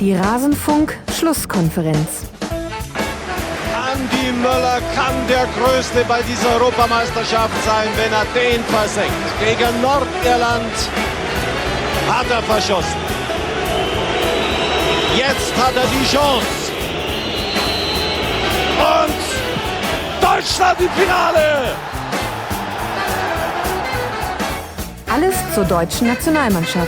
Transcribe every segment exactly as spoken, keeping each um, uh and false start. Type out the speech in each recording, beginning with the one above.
Die Rasenfunk-Schlusskonferenz. Andi Möller kann der Größte bei dieser Europameisterschaft sein, wenn er den versenkt. Gegen Nordirland hat er verschossen. Jetzt hat er die Chance. Und Deutschland im Finale! Alles zur deutschen Nationalmannschaft.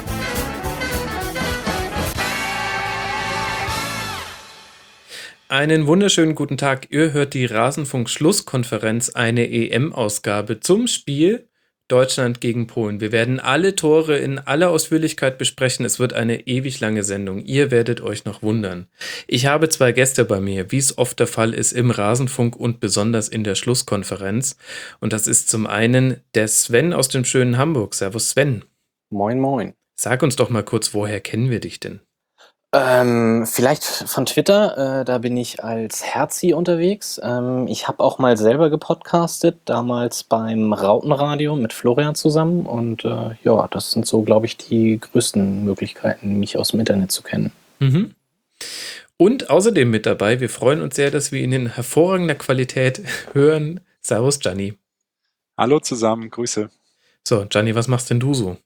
Einen wunderschönen guten Tag. Ihr hört die Rasenfunk-Schlusskonferenz, eine E M-Ausgabe zum Spiel Deutschland gegen Polen. Wir werden alle Tore in aller Ausführlichkeit besprechen. Es wird eine ewig lange Sendung. Ihr werdet euch noch wundern. Ich habe zwei Gäste bei mir, wie es oft der Fall ist im Rasenfunk und besonders in der Schlusskonferenz. Und das ist zum einen der Sven aus dem schönen Hamburg. Servus Sven. Moin, moin. Sag uns doch mal kurz, woher kennen wir dich denn? Ähm, vielleicht von Twitter, äh, da bin ich als Herzi unterwegs. Ähm, ich habe auch mal selber gepodcastet, damals beim Rautenradio mit Florian zusammen. Und äh, ja, das sind so, glaube ich, die größten Möglichkeiten, mich aus dem Internet zu kennen. Mhm. Und außerdem mit dabei, wir freuen uns sehr, dass wir ihn in hervorragender Qualität hören. Servus, Gianni. Hallo zusammen, Grüße. So, Gianni, was machst denn du so?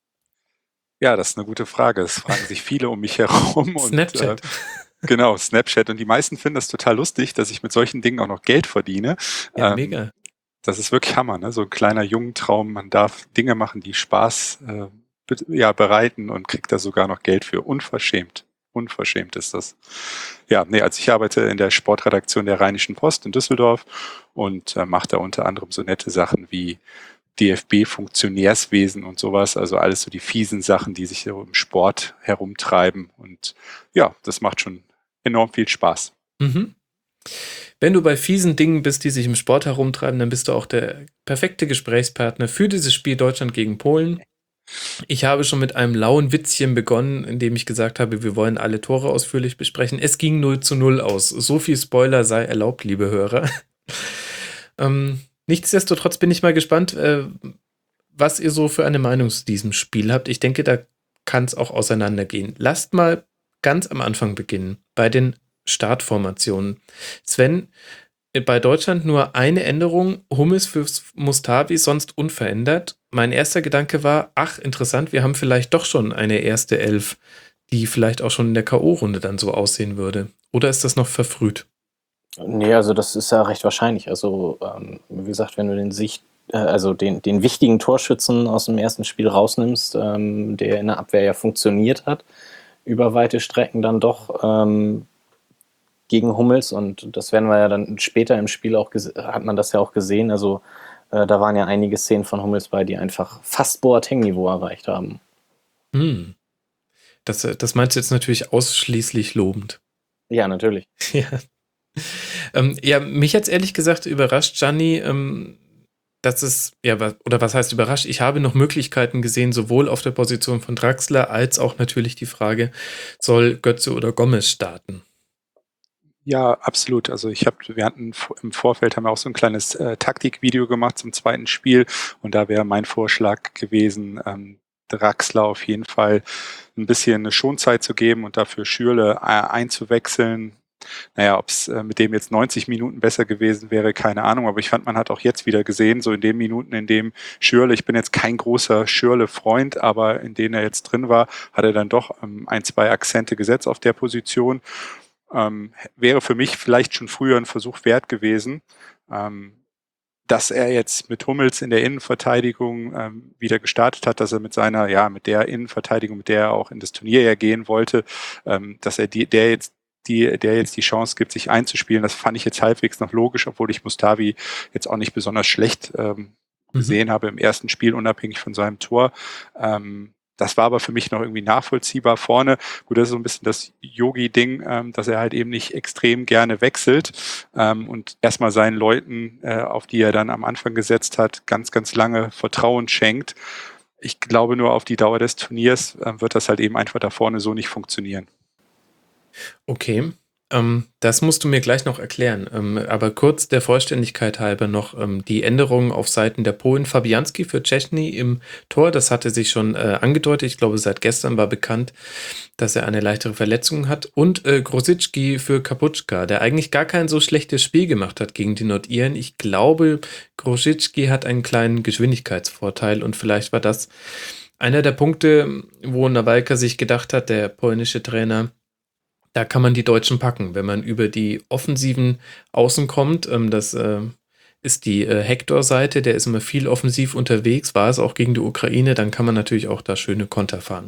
Ja, das ist eine gute Frage. Es fragen sich viele um mich herum. Snapchat. Und, äh, genau, Snapchat. Und die meisten finden das total lustig, dass ich mit solchen Dingen auch noch Geld verdiene. Ja, ähm, mega. Das ist wirklich Hammer, ne? So ein kleiner Jungentraum. Man darf Dinge machen, die Spaß äh, be- ja, bereiten und kriegt da sogar noch Geld für. Unverschämt. Unverschämt ist das. Ja, nee, also ich arbeite in der Sportredaktion der Rheinischen Post in Düsseldorf und äh, mache da unter anderem so nette Sachen wie D F B-Funktionärswesen und sowas, also alles so die fiesen Sachen, die sich so im Sport herumtreiben. Und ja, das macht schon enorm viel Spaß. Mhm. Wenn du bei fiesen Dingen bist, die sich im Sport herumtreiben, dann bist du auch der perfekte Gesprächspartner für dieses Spiel Deutschland gegen Polen. Ich habe schon mit einem lauen Witzchen begonnen, indem ich gesagt habe, wir wollen alle Tore ausführlich besprechen. Es ging null zu null aus. So viel Spoiler sei erlaubt, liebe Hörer. ähm, Nichtsdestotrotz bin ich mal gespannt, äh, was ihr so für eine Meinung zu diesem Spiel habt. Ich denke, da kann es auch auseinandergehen. Lasst mal ganz am Anfang beginnen, bei den Startformationen. Sven, äh, bei Deutschland nur eine Änderung, Hummels für Mustafi, sonst unverändert. Mein erster Gedanke war, ach, interessant, wir haben vielleicht doch schon eine erste Elf, die vielleicht auch schon in der K O-Runde dann so aussehen würde. Oder ist das noch verfrüht? Nee, also das ist ja recht wahrscheinlich. Also, ähm, wie gesagt, wenn du den Sicht, äh, also den, den wichtigen Torschützen aus dem ersten Spiel rausnimmst, ähm, der in der Abwehr ja funktioniert hat, über weite Strecken dann doch ähm, gegen Hummels, und das werden wir ja dann später im Spiel auch, ges- hat man das ja auch gesehen, also äh, da waren ja einige Szenen von Hummels bei, die einfach fast Boateng-Niveau erreicht haben. Hm. Das, äh, das meinst du jetzt natürlich ausschließlich lobend. Ja, natürlich. Ja. Ähm, ja, mich jetzt ehrlich gesagt überrascht, Gianni, ähm, dass es, ja, wa- oder was heißt überrascht? Ich habe noch Möglichkeiten gesehen, sowohl auf der Position von Draxler als auch natürlich die Frage, soll Götze oder Gomez starten? Ja, absolut. Also ich habe, wir hatten v- im Vorfeld haben wir auch so ein kleines äh, Taktikvideo gemacht zum zweiten Spiel und da wäre mein Vorschlag gewesen, ähm, Draxler auf jeden Fall ein bisschen eine Schonzeit zu geben und dafür Schürrle äh, einzuwechseln. Naja, ob es äh, mit dem jetzt neunzig Minuten besser gewesen wäre, keine Ahnung. Aber ich fand, man hat auch jetzt wieder gesehen, so in den Minuten, in dem Schürrle, ich bin jetzt kein großer Schürrle-Freund, aber in denen er jetzt drin war, hat er dann doch ähm, ein, zwei Akzente gesetzt auf der Position. Ähm, wäre für mich vielleicht schon früher ein Versuch wert gewesen. Ähm, dass er jetzt mit Hummels in der Innenverteidigung ähm, wieder gestartet hat, dass er mit seiner, ja, mit der Innenverteidigung, mit der er auch in das Turnier ja gehen wollte, ähm, dass er die, der jetzt die, der jetzt die Chance gibt, sich einzuspielen, das fand ich jetzt halbwegs noch logisch, obwohl ich Mustafi jetzt auch nicht besonders schlecht ähm, gesehen mhm. habe im ersten Spiel, unabhängig von seinem Tor. Ähm, das war aber für mich noch irgendwie nachvollziehbar vorne. Gut, das ist so ein bisschen das Yogi-Ding, ähm, dass er halt eben nicht extrem gerne wechselt ähm, und erstmal seinen Leuten, äh, auf die er dann am Anfang gesetzt hat, ganz, ganz lange Vertrauen schenkt. Ich glaube, nur auf die Dauer des Turniers äh, wird das halt eben einfach da vorne so nicht funktionieren. Okay. Ähm, das musst du mir gleich noch erklären. Ähm, aber kurz der Vollständigkeit halber noch ähm, die Änderungen auf Seiten der Polen. Fabianski für Szczęsny im Tor, das hatte sich schon äh, angedeutet. Ich glaube, seit gestern war bekannt, dass er eine leichtere Verletzung hat. Und äh, Grosicki für Kaputschka, der eigentlich gar kein so schlechtes Spiel gemacht hat gegen die Nordiren. Ich glaube, Grosicki hat einen kleinen Geschwindigkeitsvorteil und vielleicht war das einer der Punkte, wo Nawalka sich gedacht hat, der polnische Trainer, da kann man die Deutschen packen, wenn man über die offensiven Außen kommt. Ähm, das äh, ist die äh, Hector-Seite, der ist immer viel offensiv unterwegs, war es auch gegen die Ukraine, dann kann man natürlich auch da schöne Konter fahren.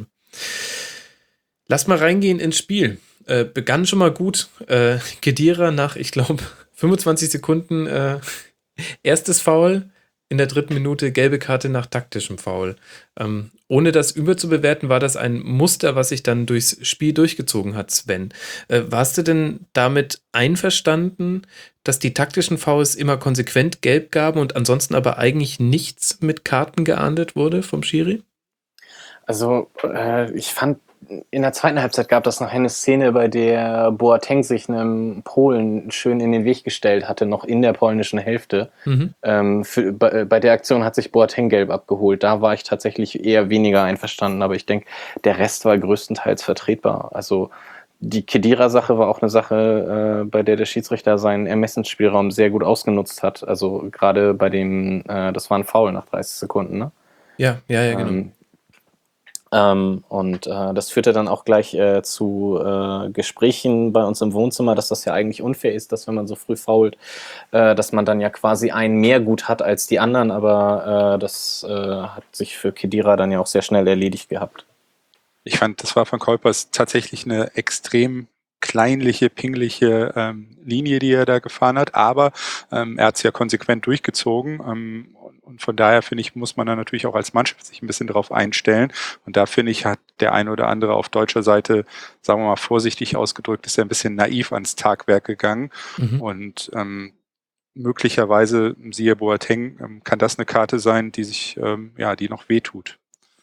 Lass mal reingehen ins Spiel. Äh, begann schon mal gut. Äh, Khedira nach, ich glaube, fünfundzwanzig Sekunden äh, erstes Foul. In der dritten Minute gelbe Karte nach taktischem Foul. Ähm, ohne das überzubewerten, war das ein Muster, was sich dann durchs Spiel durchgezogen hat, Sven. Äh, warst du denn damit einverstanden, dass die taktischen Fouls immer konsequent gelb gaben und ansonsten aber eigentlich nichts mit Karten geahndet wurde vom Schiri? Also, äh, ich fand, in der zweiten Halbzeit gab es noch eine Szene, bei der Boateng sich einem Polen schön in den Weg gestellt hatte, noch in der polnischen Hälfte. Mhm. Ähm, für, bei, bei der Aktion hat sich Boateng gelb abgeholt. Da war ich tatsächlich eher weniger einverstanden, aber ich denke, der Rest war größtenteils vertretbar. Also die Khedira-Sache war auch eine Sache, äh, bei der der Schiedsrichter seinen Ermessensspielraum sehr gut ausgenutzt hat. Also gerade bei dem, äh, das war ein Foul nach dreißig Sekunden, ne? Ja, ja, ja, genau. Ähm, Ähm, und äh, das führte dann auch gleich äh, zu äh, Gesprächen bei uns im Wohnzimmer, dass das ja eigentlich unfair ist, dass wenn man so früh fault, äh, dass man dann ja quasi ein mehr Gut hat als die anderen, aber äh, das äh, hat sich für Khedira dann ja auch sehr schnell erledigt gehabt. Ich fand, das war von Kuipers tatsächlich eine extrem kleinliche, pingliche ähm, Linie, die er da gefahren hat, aber ähm, er hat es ja konsequent durchgezogen ähm, und, und von daher finde ich, muss man dann natürlich auch als Mannschaft sich ein bisschen darauf einstellen und da finde ich, hat der ein oder andere auf deutscher Seite, sagen wir mal vorsichtig ausgedrückt, ist er ein bisschen naiv ans Tagwerk gegangen Mhm. und ähm, möglicherweise, siehe Boateng, ähm, kann das eine Karte sein, die sich, ähm, ja, die noch wehtut.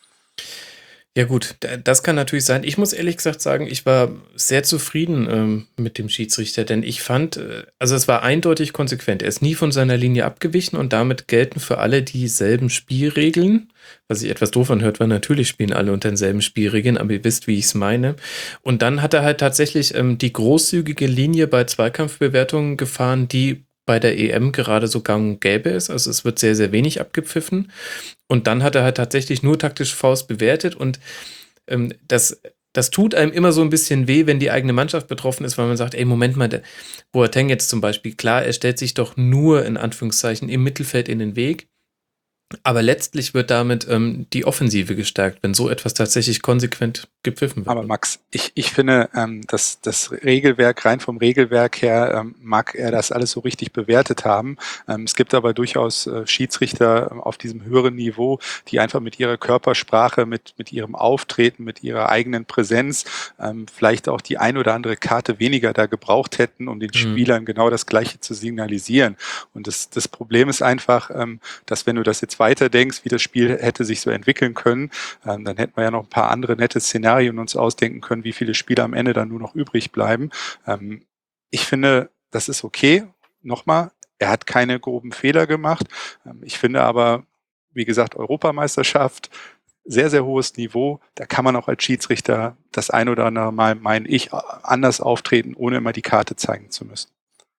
Ja gut, d- das kann natürlich sein. Ich muss ehrlich gesagt sagen, ich war sehr zufrieden ähm, mit dem Schiedsrichter, denn ich fand, äh, also es war eindeutig konsequent. Er ist nie von seiner Linie abgewichen und damit gelten für alle dieselben Spielregeln. Was sich etwas doof anhört, weil natürlich spielen alle unter denselben Spielregeln, aber ihr wisst, wie ich es meine. Und dann hat er halt tatsächlich ähm, die großzügige Linie bei Zweikampfbewertungen gefahren, die bei der E M gerade so gang und gäbe ist. Also es wird sehr, sehr wenig abgepfiffen. Und dann hat er halt tatsächlich nur taktische Fouls bewertet und ähm, das, das tut einem immer so ein bisschen weh, wenn die eigene Mannschaft betroffen ist, weil man sagt, ey, Moment mal, der Boateng jetzt zum Beispiel, klar, er stellt sich doch nur in Anführungszeichen im Mittelfeld in den Weg, aber letztlich wird damit ähm, die Offensive gestärkt, wenn so etwas tatsächlich konsequent gepfiffen wird. Aber Max, ich, ich finde, ähm, dass das Regelwerk, rein vom Regelwerk her, ähm, mag er das alles so richtig bewertet haben. Ähm, es gibt aber durchaus äh, Schiedsrichter ähm, auf diesem höheren Niveau, die einfach mit ihrer Körpersprache, mit, mit ihrem Auftreten, mit ihrer eigenen Präsenz ähm, vielleicht auch die ein oder andere Karte weniger da gebraucht hätten, um den Mhm. Spielern genau das Gleiche zu signalisieren. Und das, das Problem ist einfach, ähm, dass wenn du das jetzt weiter denkst, wie das Spiel hätte sich so entwickeln können, ähm, dann hätten wir ja noch ein paar andere nette Szenarien uns ausdenken können, wie viele Spiele am Ende dann nur noch übrig bleiben. Ähm, ich finde, das ist okay. Nochmal, er hat keine groben Fehler gemacht. Ähm, ich finde aber, wie gesagt, Europameisterschaft, sehr, sehr hohes Niveau. Da kann man auch als Schiedsrichter das ein oder andere Mal, meine ich, anders auftreten, ohne immer die Karte zeigen zu müssen.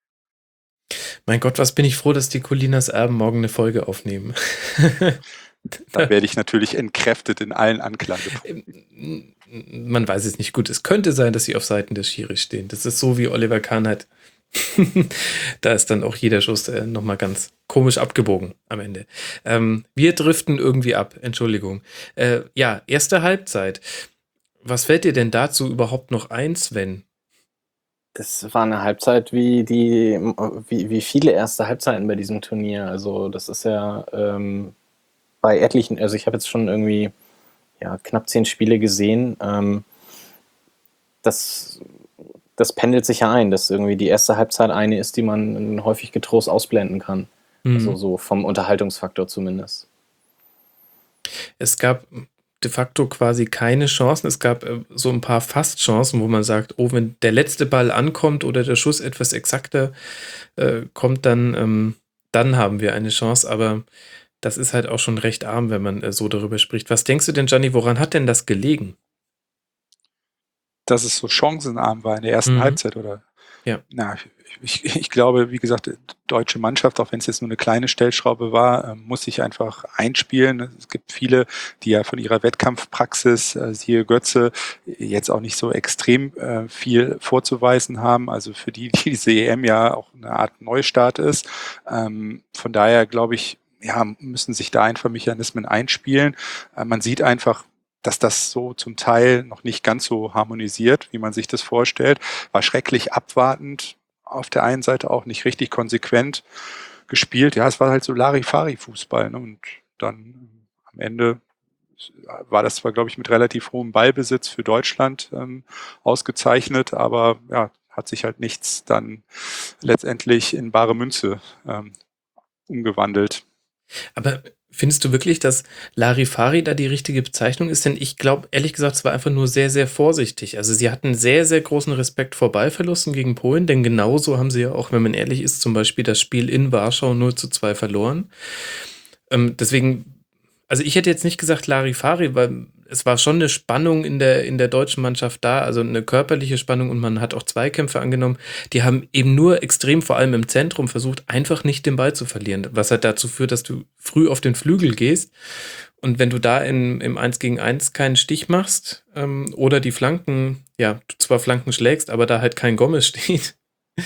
Mein Gott, was bin ich froh, dass die Colinas Erben morgen eine Folge aufnehmen. Da werde ich natürlich entkräftet in allen Anklagepunkten. Man weiß es nicht. Gut, es könnte sein, dass sie auf Seiten des Schiris stehen. Das ist so wie Oliver Kahn hat. Da ist dann auch jeder Schuss äh, nochmal ganz komisch abgebogen am Ende. Ähm, wir driften irgendwie ab. Entschuldigung. Äh, ja, erste Halbzeit. Was fällt dir denn dazu überhaupt noch ein, Sven? Das war eine Halbzeit wie die, wie, wie viele erste Halbzeiten bei diesem Turnier. Also das ist ja ähm, bei etlichen, also ich habe jetzt schon irgendwie ja, knapp zehn Spiele gesehen. Ähm, das, das pendelt sich ja ein, dass irgendwie die erste Halbzeit eine ist, die man häufig getrost ausblenden kann. Mhm. Also so vom Unterhaltungsfaktor zumindest. Es gab de facto quasi keine Chancen. Es gab äh, so ein paar Fast-Chancen, wo man sagt, oh, wenn der letzte Ball ankommt oder der Schuss etwas exakter äh, kommt, dann, ähm, dann haben wir eine Chance. Aber das ist halt auch schon recht arm, wenn man äh, so darüber spricht. Was denkst du denn, Gianni, woran hat denn das gelegen? Dass es so chancenarm war in der ersten Mhm. Halbzeit, oder? Ja. Na, ich, ich glaube, wie gesagt, die deutsche Mannschaft, auch wenn es jetzt nur eine kleine Stellschraube war, ähm, muss sich einfach einspielen. Es gibt viele, die ja von ihrer Wettkampfpraxis, äh, siehe Götze, jetzt auch nicht so extrem äh, viel vorzuweisen haben. Also für die, die diese E M ja auch eine Art Neustart ist. Ähm, von daher glaube ich, ja, müssen sich da einfach Mechanismen einspielen. Äh, man sieht einfach, dass das so zum Teil noch nicht ganz so harmonisiert, wie man sich das vorstellt. War schrecklich abwartend, auf der einen Seite auch nicht richtig konsequent gespielt. Ja, es war halt so Larifari-Fußball. Ne? Und dann am Ende war das zwar, glaube ich, mit relativ hohem Ballbesitz für Deutschland ähm, ausgezeichnet, aber ja, hat sich halt nichts dann letztendlich in bare Münze ähm, umgewandelt. Aber findest du wirklich, dass Larifari da die richtige Bezeichnung ist? Denn ich glaube, ehrlich gesagt, es war einfach nur sehr, sehr vorsichtig. Also sie hatten sehr, sehr großen Respekt vor Ballverlusten gegen Polen, denn genauso haben sie ja auch, wenn man ehrlich ist, zum Beispiel das Spiel in Warschau null zu zwei verloren. Ähm, deswegen, also ich hätte jetzt nicht gesagt Larifari, weil es war schon eine Spannung in der, in der deutschen Mannschaft da, also eine körperliche Spannung, und man hat auch Zweikämpfe angenommen. Die haben eben nur extrem, vor allem im Zentrum, versucht, einfach nicht den Ball zu verlieren, was halt dazu führt, dass du früh auf den Flügel gehst, und wenn du da in, im eins gegen eins keinen Stich machst ähm, oder die Flanken, ja, du zwar Flanken schlägst, aber da halt kein Gomez steht,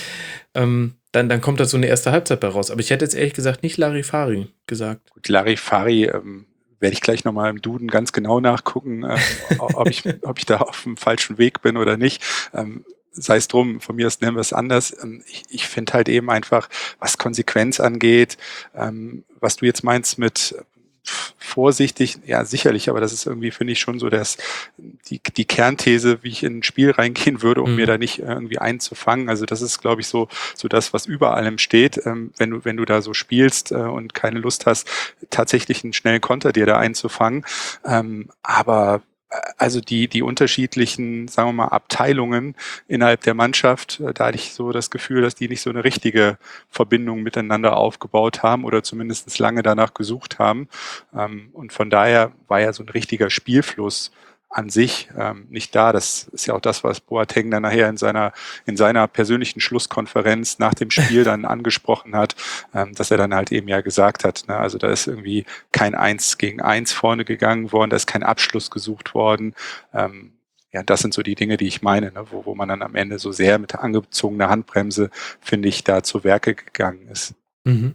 ähm, dann, dann kommt da so eine erste Halbzeit bei raus. Aber ich hätte jetzt ehrlich gesagt nicht Larifari gesagt. Gut, Larifari ähm, werde ich gleich nochmal im Duden ganz genau nachgucken, äh, ob, ich, ob ich da auf dem falschen Weg bin oder nicht. Ähm, sei es drum, von mir aus nennen wir es anders. Ähm, ich ich finde halt eben einfach, was Konsequenz angeht, ähm, was du jetzt meinst mit vorsichtig, ja sicherlich, aber das ist irgendwie, finde ich, schon so das, die, die Kernthese, wie ich in ein Spiel reingehen würde, um Mhm. mir da nicht irgendwie einzufangen. Also das ist, glaube ich, so, so das, was über allem steht, ähm, wenn du, wenn du da so spielst äh, und keine Lust hast, tatsächlich einen schnellen Konter dir da einzufangen. Ähm, aber also die, die unterschiedlichen, sagen wir mal, Abteilungen innerhalb der Mannschaft, da hatte ich so das Gefühl, dass die nicht so eine richtige Verbindung miteinander aufgebaut haben oder zumindest lange danach gesucht haben. Und von daher war ja so ein richtiger Spielfluss an sich ähm, nicht da. Das ist ja auch das, was Boateng dann nachher in seiner in seiner persönlichen Schlusskonferenz nach dem Spiel dann angesprochen hat, ähm, dass er dann halt eben ja gesagt hat, ne, also da ist irgendwie kein Eins gegen Eins vorne gegangen worden, da ist kein Abschluss gesucht worden. Ähm, ja, das sind so die Dinge, die ich meine, ne, wo, wo man dann am Ende so sehr mit angezogener Handbremse, finde ich, da zu Werke gegangen ist. Mhm.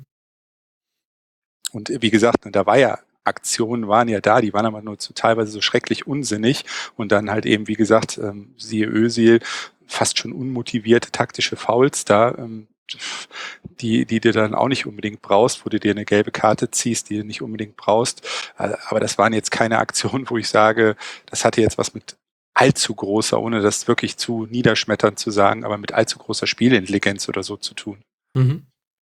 Und wie gesagt, ne, da war ja Aktionen waren ja da, die waren aber nur zu, teilweise so schrecklich unsinnig und dann halt eben, wie gesagt, ähm, siehe Özil, fast schon unmotivierte taktische Fouls da, ähm, die, die du dann auch nicht unbedingt brauchst, wo du dir eine gelbe Karte ziehst, die du nicht unbedingt brauchst. Aber das waren jetzt keine Aktionen, wo ich sage, das hatte jetzt was mit allzu großer, ohne das wirklich zu niederschmetternd zu sagen, aber mit allzu großer Spielintelligenz oder so zu tun. Mhm.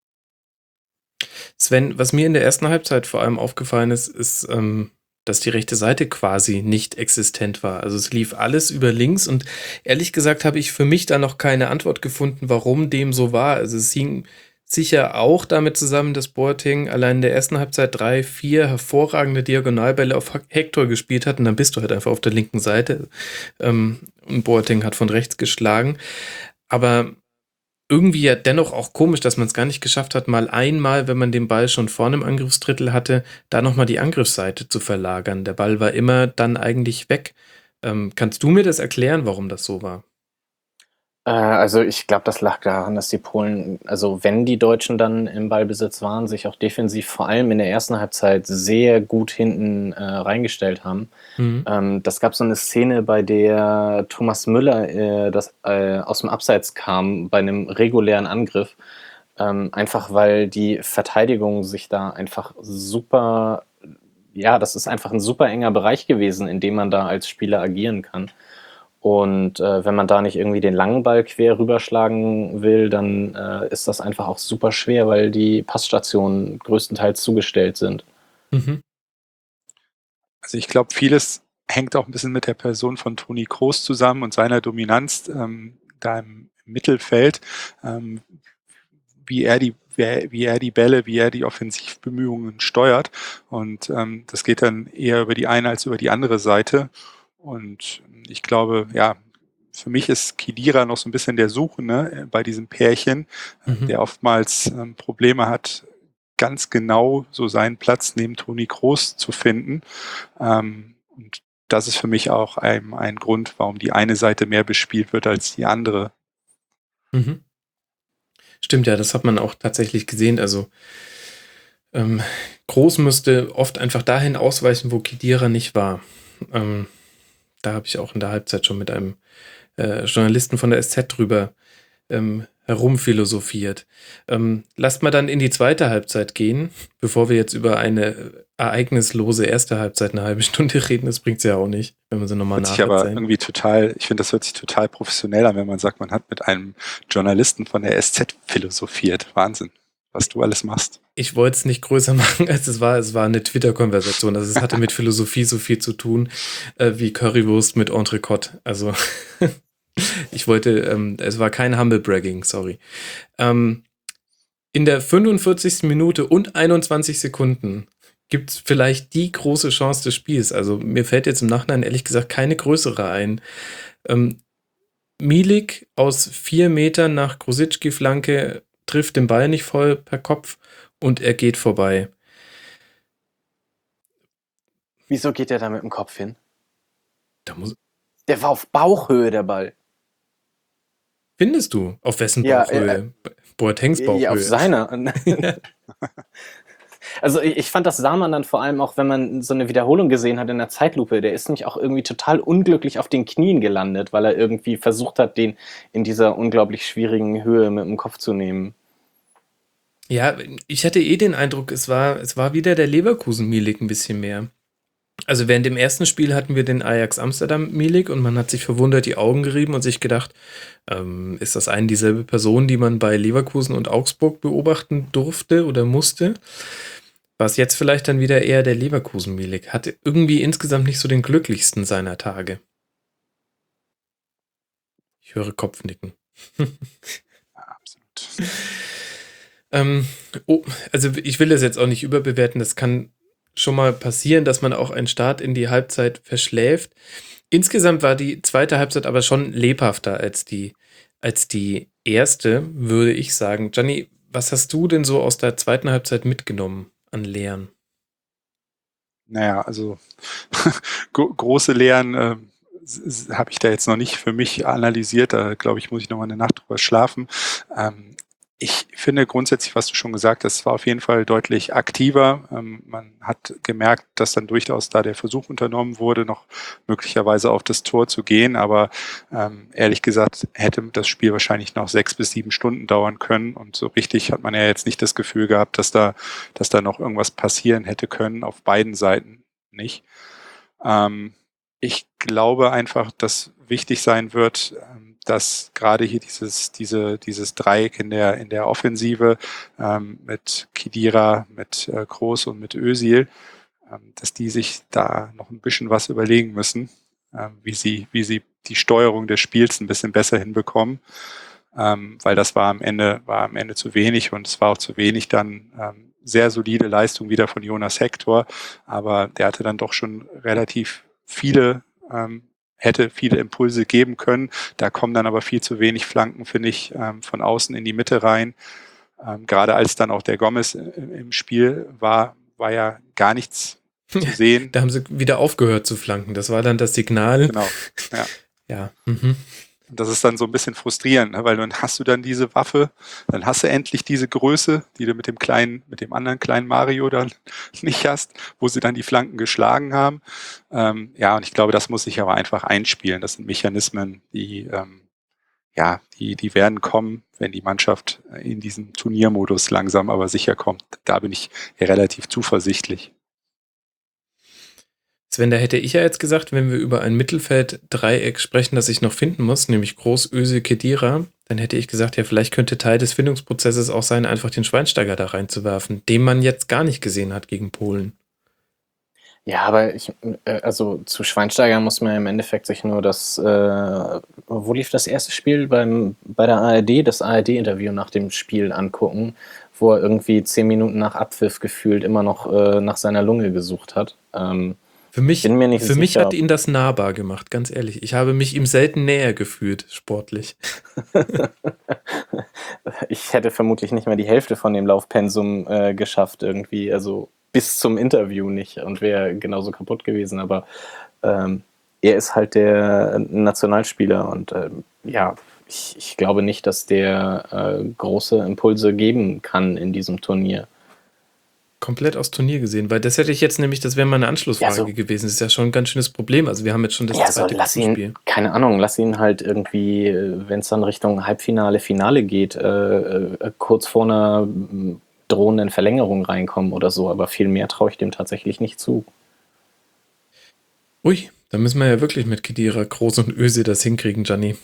Sven, was mir in der ersten Halbzeit vor allem aufgefallen ist, ist, ähm, dass die rechte Seite quasi nicht existent war. Also es lief alles über links, und ehrlich gesagt habe ich für mich da noch keine Antwort gefunden, warum dem so war. Also es hing sicher auch damit zusammen, dass Boateng allein in der ersten Halbzeit drei, vier hervorragende Diagonalbälle auf Hector gespielt hat, und dann bist du halt einfach auf der linken Seite. Ähm, und Boateng hat von rechts geschlagen. Aber irgendwie ja dennoch auch komisch, dass man es gar nicht geschafft hat, mal einmal, wenn man den Ball schon vorne im Angriffsdrittel hatte, da nochmal die Angriffsseite zu verlagern. Der Ball war immer dann eigentlich weg. Ähm, kannst du mir das erklären, warum das so war? Äh, also ich glaube, das lag daran, dass die Polen, also wenn die Deutschen dann im Ballbesitz waren, sich auch defensiv vor allem in der ersten Halbzeit sehr gut hinten äh, reingestellt haben. Mhm. Ähm, das gab so eine Szene, bei der Thomas Müller äh, das, äh, aus dem Abseits kam bei einem regulären Angriff. Ähm, einfach weil die Verteidigung sich da einfach super, ja, das ist einfach ein super enger Bereich gewesen, in dem man da als Spieler agieren kann. Und äh, wenn man da nicht irgendwie den langen Ball quer rüberschlagen will, dann äh, ist das einfach auch super schwer, weil die Passstationen größtenteils zugestellt sind. Mhm. Also ich glaube, vieles hängt auch ein bisschen mit der Person von Toni Kroos zusammen und seiner Dominanz ähm, da im Mittelfeld, ähm, wie er die wie, wie er die Bälle, wie er die Offensivbemühungen steuert. Und ähm, das geht dann eher über die eine als über die andere Seite. Und ich glaube, ja, für mich ist Khedira noch so ein bisschen der Suchende bei diesem Pärchen, Mhm. der oftmals ähm, Probleme hat, ganz genau so seinen Platz neben Toni Kroos zu finden. Ähm, und das ist für mich auch ein, ein Grund, warum die eine Seite mehr bespielt wird als die andere. Mhm. Stimmt, ja, das hat man auch tatsächlich gesehen. Also ähm, Groß müsste oft einfach dahin ausweichen, wo Khedira nicht war. Ähm, da habe ich auch in der Halbzeit schon mit einem äh, Journalisten von der S Z drüber ähm, herumphilosophiert. Ähm, lasst mal dann in die zweite Halbzeit gehen, bevor wir jetzt über eine ereignislose erste Halbzeit eine halbe Stunde reden. Das bringt es ja auch nicht, wenn man sie nochmal Hört sich aber nacherzählen. irgendwie total, ich finde, das hört sich total professionell an, wenn man sagt, man hat mit einem Journalisten von der S Z philosophiert. Wahnsinn, was du alles machst. Ich wollte es nicht größer machen, als es war. Es war eine Twitter-Konversation. Also es hatte mit Philosophie so viel zu tun, äh, wie Currywurst mit Entrecote. Also ich wollte, ähm, es war kein Humble Bragging, sorry. Ähm, in der fünfundvierzigsten Minute und einundzwanzig Sekunden gibt es vielleicht die große Chance des Spiels. Also mir fällt jetzt im Nachhinein ehrlich gesagt keine größere ein. Ähm, Milik aus vier Metern nach Grosicki-Flanke trifft den Ball nicht voll per Kopf und er geht vorbei. Wieso geht der da mit dem Kopf hin? Da muss, Der war auf Bauchhöhe, der Ball. findest du? Auf wessen Ja, Bauchhöhe? Boatengs Bauchhöhe. Ja, auf seiner. Ja. Also ich, ich fand, das sah man dann vor allem auch, wenn man so eine Wiederholung gesehen hat in der Zeitlupe. Der ist nicht auch irgendwie total unglücklich auf den Knien gelandet, weil er irgendwie versucht hat, den in dieser unglaublich schwierigen Höhe mit dem Kopf zu nehmen. Ja, ich hatte eh den Eindruck, es war, es war wieder der Leverkusen-Milik ein bisschen mehr. Also während dem ersten Spiel hatten wir den Ajax Amsterdam-Milik und man hat sich verwundert die Augen gerieben und sich gedacht, ähm, ist das eine dieselbe Person, die man bei Leverkusen und Augsburg beobachten durfte oder musste? War es jetzt vielleicht dann wieder eher der Leverkusen-Milik? Hatte irgendwie insgesamt nicht so den glücklichsten seiner Tage. Ich höre Kopfnicken. Ja, absolut. ähm, oh, also ich will das jetzt auch nicht überbewerten, das kann schon mal passieren, dass man auch einen Start in die Halbzeit verschläft. Insgesamt war die zweite Halbzeit aber schon lebhafter als die, als die erste, würde ich sagen. Gianni, was hast du denn so aus der zweiten Halbzeit mitgenommen an Lehren? Naja, also große Lehren äh, habe ich da jetzt noch nicht für mich analysiert. Da glaube ich, muss ich noch mal eine Nacht drüber schlafen. Ähm, Ich finde grundsätzlich, was du schon gesagt hast, war auf jeden Fall deutlich aktiver. Ähm, man hat gemerkt, dass dann durchaus da der Versuch unternommen wurde, noch möglicherweise auf das Tor zu gehen. Aber ähm, ehrlich gesagt hätte das Spiel wahrscheinlich noch sechs bis sieben Stunden dauern können. Und so richtig hat man ja jetzt nicht das Gefühl gehabt, dass da, dass da noch irgendwas passieren hätte können. Auf beiden Seiten nicht. Ähm, ich glaube einfach, dass wichtig sein wird, dass gerade hier dieses, diese, dieses Dreieck in der, in der Offensive ähm, mit Khedira, mit äh, Kroos und mit Özil, ähm, dass die sich da noch ein bisschen was überlegen müssen, ähm, wie sie, wie sie die Steuerung des Spiels ein bisschen besser hinbekommen, ähm, weil das war am Ende, war am Ende zu wenig und es war auch zu wenig dann ähm, sehr solide Leistung wieder von Jonas Hector, aber der hatte dann doch schon relativ viele ähm, hätte viele Impulse geben können. Da kommen dann aber viel zu wenig Flanken, finde ich, ähm, von außen in die Mitte rein. Ähm, gerade als dann auch der Gomez im Spiel war, war ja gar nichts zu sehen. Da haben sie wieder aufgehört zu flanken. Das war dann das Signal. Genau, ja. Ja. Mhm. Und das ist dann so ein bisschen frustrierend, ne? Weil dann hast du dann diese Waffe, dann hast du endlich diese Größe, die du mit dem kleinen, mit dem anderen kleinen Mario dann nicht hast, wo sie dann die Flanken geschlagen haben. Ähm, ja, und ich glaube, das muss sich aber einfach einspielen. Das sind Mechanismen, die, ähm, ja, die, die werden kommen, wenn die Mannschaft in diesen Turniermodus langsam aber sicher kommt. Da bin ich relativ zuversichtlich. Sven, da hätte ich ja jetzt gesagt, wenn wir über ein Mittelfeld-Dreieck sprechen, das ich noch finden muss, nämlich Kroos, Özil, Khedira, dann hätte ich gesagt, ja, vielleicht könnte Teil des Findungsprozesses auch sein, einfach den Schweinsteiger da reinzuwerfen, den man jetzt gar nicht gesehen hat gegen Polen. Ja, aber ich, äh, also zu Schweinsteiger muss man im Endeffekt sich nur das, äh, wo lief das erste Spiel? Beim, bei der A R D, das A R D-Interview nach dem Spiel angucken, wo er irgendwie zehn Minuten nach Abpfiff gefühlt immer noch äh, nach seiner Lunge gesucht hat. Ähm, Für mich, bin mir nicht für mich sicher. hat ihn das nahbar gemacht, ganz ehrlich. Ich habe mich ihm selten näher gefühlt, sportlich. Ich hätte vermutlich nicht mehr die Hälfte von dem Laufpensum äh, geschafft irgendwie, also bis zum Interview nicht und wäre genauso kaputt gewesen, aber ähm, er ist halt der Nationalspieler und ähm, ja, ich, ich glaube nicht, dass der äh, große Impulse geben kann in diesem Turnier. Komplett aufs Turnier gesehen, weil das hätte ich jetzt nämlich, das wäre meine Anschlussfrage Ja, so- gewesen. Das ist ja schon ein ganz schönes Problem. Also wir haben jetzt schon das Ja, so zweite lass Gruppenspiel. ihn, keine Ahnung, lass ihn halt irgendwie, wenn es dann Richtung Halbfinale, Finale geht, äh, äh, kurz vor einer m, drohenden Verlängerung reinkommen oder so, aber viel mehr traue ich dem tatsächlich nicht zu. Ui, da müssen wir ja wirklich mit Khedira, Kroos und Özil das hinkriegen, Gianni.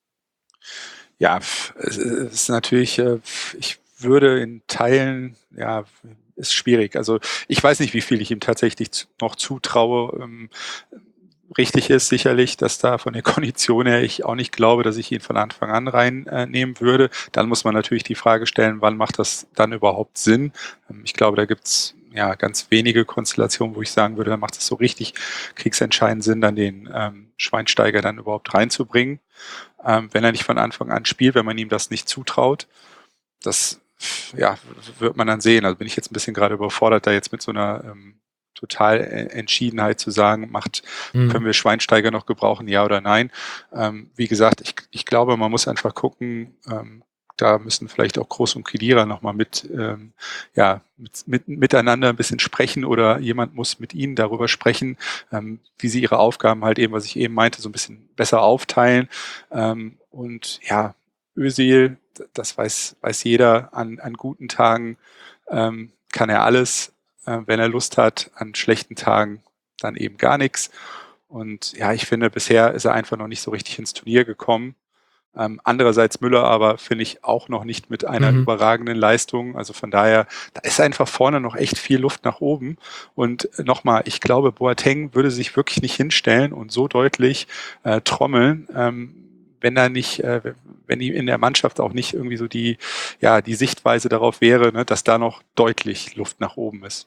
Ja, pf, es ist natürlich, äh, pf, ich würde in Teilen, ja, ist schwierig. Also ich weiß nicht, wie viel ich ihm tatsächlich zu- noch zutraue. Ähm, Richtig ist sicherlich, dass da von der Kondition her ich auch nicht glaube, dass ich ihn von Anfang an reinnehmen würde. Dann muss man natürlich die Frage stellen, wann macht das dann überhaupt Sinn? Ähm, Ich glaube, da gibt's ja ganz wenige Konstellationen, wo ich sagen würde, da macht es so richtig kriegsentscheidend Sinn, dann den ähm, Schweinsteiger dann überhaupt reinzubringen. Ähm, wenn er nicht von Anfang an spielt, wenn man ihm das nicht zutraut, das ja, wird man dann sehen. Also bin ich jetzt ein bisschen gerade überfordert, da jetzt mit so einer ähm, total Entschiedenheit zu sagen, macht, Hm. können wir Schweinsteiger noch gebrauchen, ja oder nein. Ähm, wie gesagt, ich, ich glaube, man muss einfach gucken, ähm, da müssen vielleicht auch Kroos und Khedira nochmal mit, ähm, ja, mit, mit, miteinander ein bisschen sprechen oder jemand muss mit ihnen darüber sprechen, ähm, wie sie ihre Aufgaben halt eben, was ich eben meinte, so ein bisschen besser aufteilen. Ähm, und ja, Özil, das weiß, weiß jeder, an, an guten Tagen ähm, kann er alles, äh, wenn er Lust hat, an schlechten Tagen dann eben gar nichts. Und ja, ich finde, bisher ist er einfach noch nicht so richtig ins Turnier gekommen. Ähm, andererseits Müller aber finde ich auch noch nicht mit einer Mhm. überragenden Leistung. Also von daher, da ist einfach vorne noch echt viel Luft nach oben. Und nochmal, ich glaube, Boateng würde sich wirklich nicht hinstellen und so deutlich äh, trommeln, ähm, wenn er nicht, äh, wenn ihm in der Mannschaft auch nicht irgendwie so die, ja, die Sichtweise darauf wäre, ne, dass da noch deutlich Luft nach oben ist.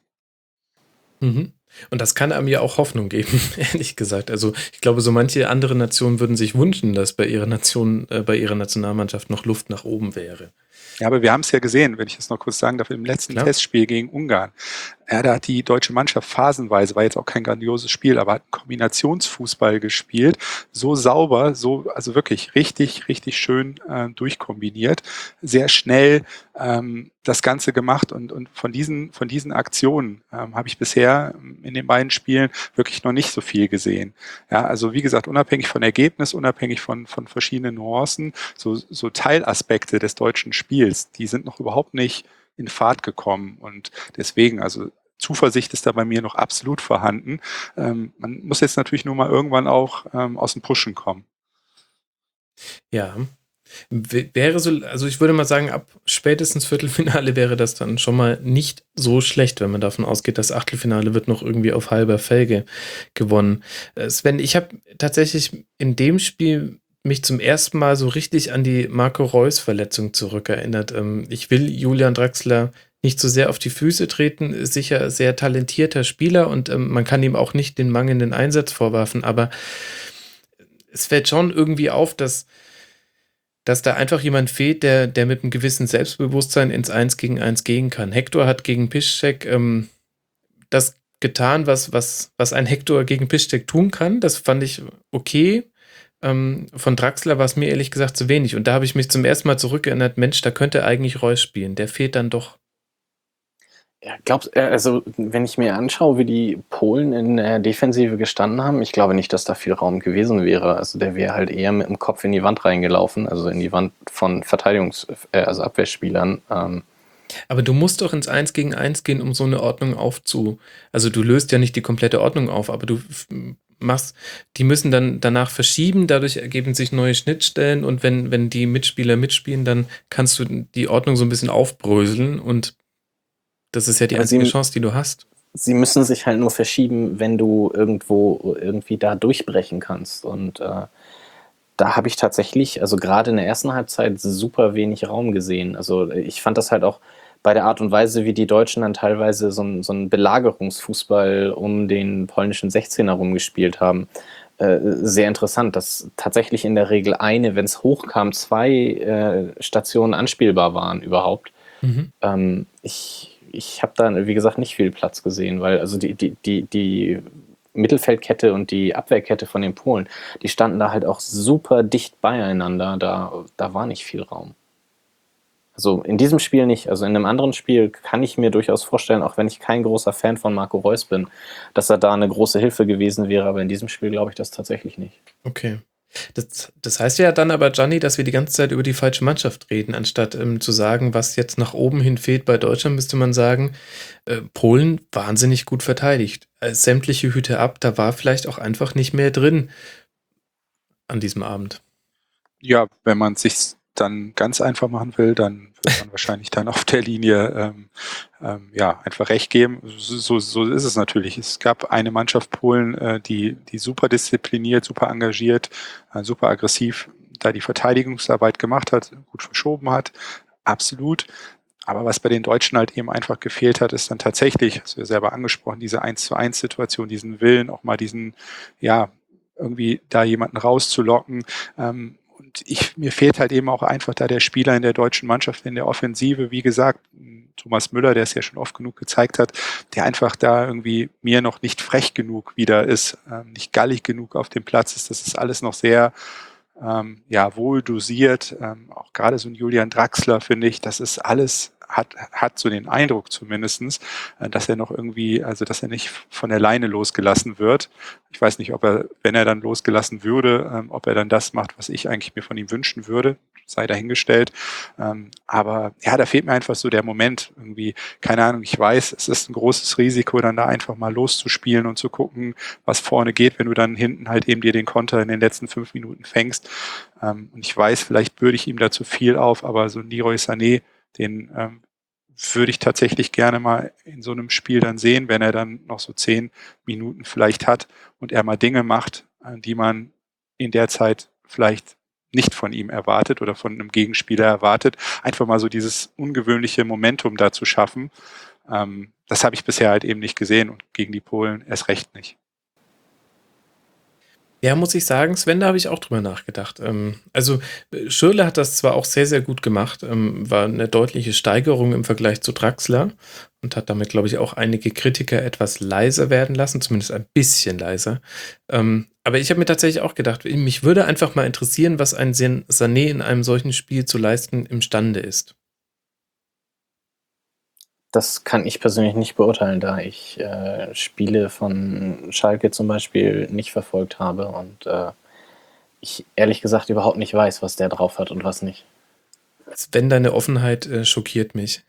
Mhm. Und das kann einem ja auch Hoffnung geben, ehrlich gesagt. Also ich glaube, so manche andere Nationen würden sich wünschen, dass bei ihrer Nation, äh, bei ihrer Nationalmannschaft noch Luft nach oben wäre. Ja, aber wir haben es ja gesehen, wenn ich das noch kurz sagen darf, im letzten Klar. Testspiel gegen Ungarn. Ja, da hat die deutsche Mannschaft phasenweise, war jetzt auch kein grandioses Spiel, aber hat einen Kombinationsfußball gespielt. So sauber, so, also wirklich richtig, richtig schön äh, durchkombiniert. Sehr schnell ähm, das Ganze gemacht und, und von diesen, von diesen Aktionen ähm, habe ich bisher in den beiden Spielen wirklich noch nicht so viel gesehen. Ja, also wie gesagt, unabhängig von Ergebnis, unabhängig von, von verschiedenen Nuancen, so, so Teilaspekte des deutschen Spiels, die sind noch überhaupt nicht in Fahrt gekommen und deswegen, also Zuversicht ist da bei mir noch absolut vorhanden. Ähm, man muss jetzt natürlich nur mal irgendwann auch ähm, aus dem Pushen kommen. Ja. W- Wäre so, also ich würde mal sagen, ab spätestens Viertelfinale wäre das dann schon mal nicht so schlecht, wenn man davon ausgeht, das Achtelfinale wird noch irgendwie auf halber Felge gewonnen. Äh, Sven, ich habe tatsächlich in dem Spiel mich zum ersten Mal so richtig an die Marco Reus-Verletzung zurückerinnert. Ähm, ich will Julian Draxler nicht so sehr auf die Füße treten, ist sicher sehr talentierter Spieler und ähm, man kann ihm auch nicht den mangelnden Einsatz vorwerfen, aber es fällt schon irgendwie auf, dass dass da einfach jemand fehlt, der, der mit einem gewissen Selbstbewusstsein ins Eins gegen Eins gehen kann. Hector hat gegen Piszczek ähm, das getan, was, was, was ein Hector gegen Piszczek tun kann. Das fand ich okay. Ähm, von Draxler war es mir ehrlich gesagt zu wenig. Und da habe ich mich zum ersten Mal zurückerinnert, Mensch, da könnte eigentlich Reus spielen. Der fehlt dann doch. Ja, glaubst, äh, also wenn ich mir anschaue, wie die Polen in der Defensive gestanden haben, ich glaube nicht, dass da viel Raum gewesen wäre. Also der wäre halt eher mit dem Kopf in die Wand reingelaufen, also in die Wand von Verteidigungs-, äh, also Abwehrspielern. Ähm, Aber du musst doch ins Eins gegen Eins gehen, um so eine Ordnung aufzu... Also du löst ja nicht die komplette Ordnung auf, aber du f- machst, die müssen dann danach verschieben, dadurch ergeben sich neue Schnittstellen und wenn, wenn die Mitspieler mitspielen, dann kannst du die Ordnung so ein bisschen aufbröseln und das ist ja die Aber einzige sie- Chance, die du hast. sie müssen sich halt nur verschieben, wenn du irgendwo irgendwie da durchbrechen kannst. Und äh, da habe ich tatsächlich, also gerade in der ersten Halbzeit, super wenig Raum gesehen. Also ich fand das halt auch bei der Art und Weise, wie die Deutschen dann teilweise so einen so einen Belagerungsfußball um den polnischen sechzehner rumgespielt haben, äh, sehr interessant, dass tatsächlich in der Regel eine, wenn es hochkam, zwei äh, Stationen anspielbar waren überhaupt. Mhm. Ähm, ich ich habe da, wie gesagt, nicht viel Platz gesehen, weil also die, die, die, die Mittelfeldkette und die Abwehrkette von den Polen, die standen da halt auch super dicht beieinander. Da, da war nicht viel Raum. Also in diesem Spiel nicht. Also in einem anderen Spiel kann ich mir durchaus vorstellen, auch wenn ich kein großer Fan von Marco Reus bin, dass er da eine große Hilfe gewesen wäre. Aber in diesem Spiel glaube ich das tatsächlich nicht. Okay. Das, das heißt ja dann aber, Gianni, dass wir die ganze Zeit über die falsche Mannschaft reden. Anstatt ähm, zu sagen, was jetzt nach oben hin fehlt bei Deutschland, müsste man sagen, äh, Polen wahnsinnig gut verteidigt. Äh, sämtliche Hüte ab, da war vielleicht auch einfach nicht mehr drin an diesem Abend. Ja, wenn man es sich dann ganz einfach machen will, dann wird man wahrscheinlich dann auf der Linie ähm, ähm, ja einfach recht geben. So, so ist es natürlich. Es gab eine Mannschaft Polen, äh, die, die super diszipliniert, super engagiert, äh, super aggressiv da die Verteidigungsarbeit gemacht hat, gut verschoben hat, absolut. Aber was bei den Deutschen halt eben einfach gefehlt hat, ist dann tatsächlich, hast du ja selber angesprochen, diese eins zu eins Situation, diesen Willen, auch mal diesen, ja, irgendwie da jemanden rauszulocken. Ähm, und ich, mir fehlt halt eben auch einfach da der Spieler in der deutschen Mannschaft, in der Offensive, wie gesagt, Thomas Müller, der es ja schon oft genug gezeigt hat, der einfach da irgendwie mir noch nicht frech genug wieder ist, ähm, nicht gallig genug auf dem Platz ist. Das ist alles noch sehr ähm, ja, wohl dosiert. Ähm, auch gerade so ein Julian Draxler, finde ich, das ist alles hat, hat so den Eindruck zumindestens, äh, dass er noch irgendwie, also dass er nicht von der Leine losgelassen wird. Ich weiß nicht, ob er, wenn er dann losgelassen würde, ähm, ob er dann das macht, was ich eigentlich mir von ihm wünschen würde, sei dahingestellt. Ähm, aber ja, da fehlt mir einfach so der Moment irgendwie, keine Ahnung, ich weiß, es ist ein großes Risiko, dann da einfach mal loszuspielen und zu gucken, was vorne geht, wenn du dann hinten halt eben dir den Konter in den letzten fünf Minuten fängst. Ähm, und ich weiß, vielleicht bürde ich ihm da zu viel auf, aber so Leroy Sané, den ähm, würde ich tatsächlich gerne mal in so einem Spiel dann sehen, wenn er dann noch so zehn Minuten vielleicht hat und er mal Dinge macht, die man in der Zeit vielleicht nicht von ihm erwartet oder von einem Gegenspieler erwartet. Einfach mal so dieses ungewöhnliche Momentum da zu schaffen. Ähm, das habe ich bisher halt eben nicht gesehen und gegen die Polen erst recht nicht. Ja, muss ich sagen, Sven, da habe ich auch drüber nachgedacht. Ähm, also Schürrle hat das zwar auch sehr, sehr gut gemacht, ähm, war eine deutliche Steigerung im Vergleich zu Draxler und hat damit, glaube ich, auch einige Kritiker etwas leiser werden lassen, zumindest ein bisschen leiser. Ähm, aber ich habe mir tatsächlich auch gedacht, mich würde einfach mal interessieren, was ein Sané in einem solchen Spiel zu leisten imstande ist. Das kann ich persönlich nicht beurteilen, da ich äh, Spiele von Schalke zum Beispiel nicht verfolgt habe und äh, ich ehrlich gesagt überhaupt nicht weiß, was der drauf hat und was nicht. Sven, deine Offenheit äh, schockiert mich.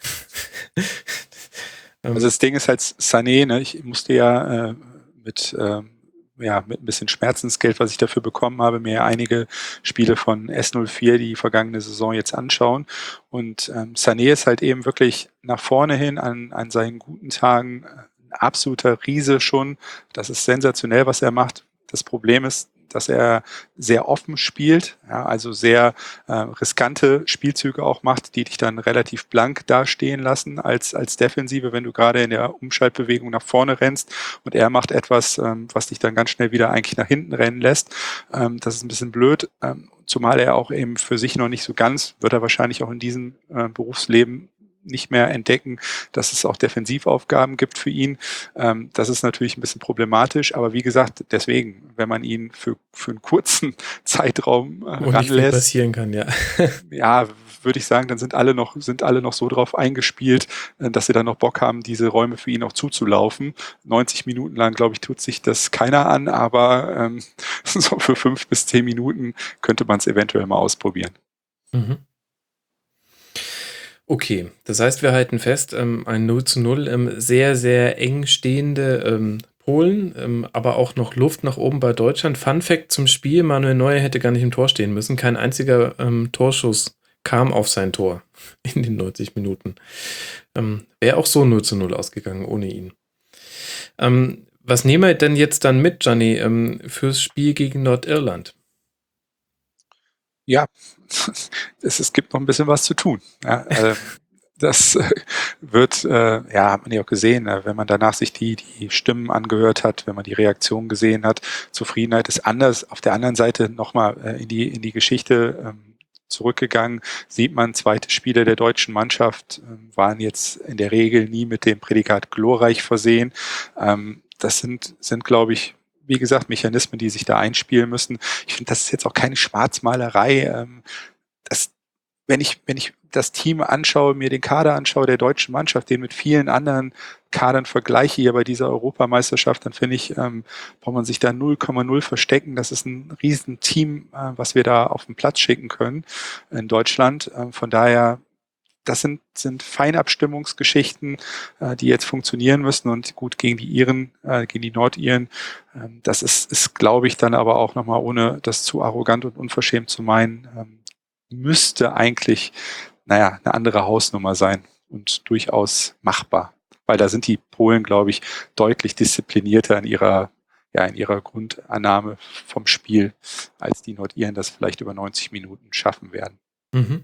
Also das Ding ist halt Sané, ne? Ich musste ja äh, mit äh, ja, mit ein bisschen Schmerzensgeld, was ich dafür bekommen habe, mir einige Spiele von S null vier die vergangene Saison jetzt anschauen. Und ähm, Sané ist halt eben wirklich nach vorne hin an, an seinen guten Tagen ein absoluter Riese schon. Das ist sensationell, was er macht. Das Problem ist, dass er sehr offen spielt, ja, also sehr äh, riskante Spielzüge auch macht, die dich dann relativ blank dastehen lassen als, als Defensive, wenn du gerade in der Umschaltbewegung nach vorne rennst und er macht etwas, ähm, was dich dann ganz schnell wieder eigentlich nach hinten rennen lässt. Ähm, das ist ein bisschen blöd, ähm, zumal er auch eben für sich noch nicht so ganz, wird er wahrscheinlich auch in diesem äh, Berufsleben nicht mehr entdecken, dass es auch Defensivaufgaben gibt für ihn. Ähm, das ist natürlich ein bisschen problematisch, aber wie gesagt, deswegen, wenn man ihn für, für einen kurzen Zeitraum äh, Und nicht viel ranlässt, passieren kann, ja. ja, würde ich sagen, dann sind alle noch, sind alle noch so drauf eingespielt, äh, dass sie dann noch Bock haben, diese Räume für ihn auch zuzulaufen. neunzig Minuten lang, glaube ich, tut sich das keiner an, aber ähm, so für fünf bis zehn Minuten könnte man es eventuell mal ausprobieren. Mhm. Okay, das heißt, wir halten fest, ähm, ein null zu null, ähm, sehr, sehr eng stehende ähm, Polen, ähm, aber auch noch Luft nach oben bei Deutschland. Fun Fact zum Spiel, Manuel Neuer hätte gar nicht im Tor stehen müssen. Kein einziger ähm, Torschuss kam auf sein Tor in den neunzig Minuten. Ähm, Wäre auch so null zu null ausgegangen ohne ihn. Ähm, was nehmen wir denn jetzt dann mit, Gianni, ähm, fürs Spiel gegen Nordirland? Ja, es, es gibt noch ein bisschen was zu tun. Ja, äh, das äh, wird, äh, ja, hat man ja auch gesehen, äh, wenn man danach sich die, die Stimmen angehört hat, wenn man die Reaktion gesehen hat. Zufriedenheit ist anders. Auf der anderen Seite nochmal äh, in die, in die Geschichte ähm, zurückgegangen, sieht man, zweite Spiele der deutschen Mannschaft äh, waren jetzt in der Regel nie mit dem Prädikat glorreich versehen. Ähm, das sind, sind, glaube ich, wie gesagt, Mechanismen, die sich da einspielen müssen. Ich finde, das ist jetzt auch keine Schwarzmalerei. Ähm, das, wenn ich, wenn ich das Team anschaue, mir den Kader anschaue der deutschen Mannschaft, den mit vielen anderen Kadern vergleiche hier bei dieser Europameisterschaft, dann finde ich, ähm, braucht man sich da null Komma null verstecken. Das ist ein riesen Team, äh, was wir da auf den Platz schicken können in Deutschland. Ähm, von daher, das sind, sind Feinabstimmungsgeschichten, äh, die jetzt funktionieren müssen und gut gegen die Iren, äh, gegen die Nordiren. Ähm, das ist, ist glaube ich, dann aber auch nochmal, ohne das zu arrogant und unverschämt zu meinen, ähm, müsste eigentlich, naja, eine andere Hausnummer sein und durchaus machbar. Weil da sind die Polen, glaube ich, deutlich disziplinierter in ihrer, ja, in ihrer Grundannahme vom Spiel, als die Nordiren das vielleicht über neunzig Minuten schaffen werden. Mhm.